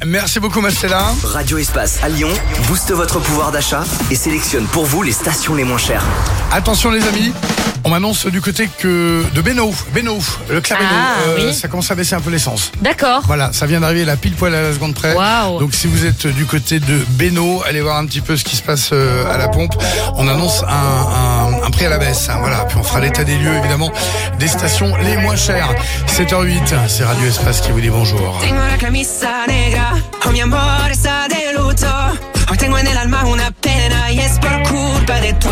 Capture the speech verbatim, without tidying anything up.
Merci beaucoup Marcella. Radio Espace à Lyon booste votre pouvoir d'achat et sélectionne pour vous les stations les moins chères. Attention les amis, on m'annonce du côté que de Beno, Beno, le Clabeno, Ah, euh, oui. ça commence à baisser un peu l'essence. D'accord. Voilà, ça vient d'arriver là pile poil à la seconde près. Waouh. Donc si vous êtes du côté de Beno, allez voir un petit peu ce qui se passe euh, à la pompe. On annonce un, un, un prix à la baisse. Hein, voilà, puis on fera l'état des lieux évidemment des stations les moins chères. sept heures huit, c'est Radio Espace qui vous dit bonjour. Tengo la camisa negra, oh mi amor está de luto. Hoy tengo en el alma una pena y es por culpa de tu